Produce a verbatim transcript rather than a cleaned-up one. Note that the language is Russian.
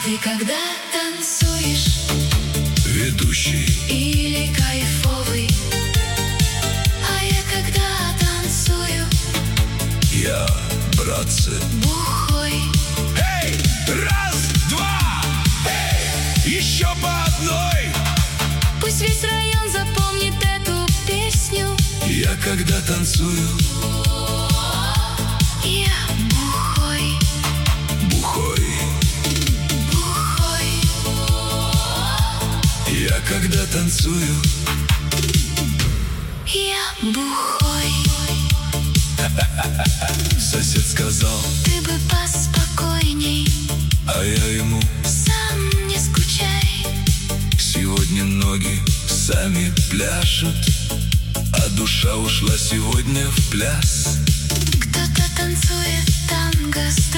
ты когда танцуешь? Ведущий Или кайфовый? А я когда танцую? Я, братцы, бухой. Эй, раз, два, эй, еще по одной. Пусть весь район запомнит эту песню. Я когда танцую, я бухой. Бухой. Бухой. Я когда танцую, я бухой. Сосед сказал, ты бы поспокойней, а я ему, сам не скучай. сегодня ноги сами пляшут, а душа ушла сегодня в пляс. Кто-то танцует танго с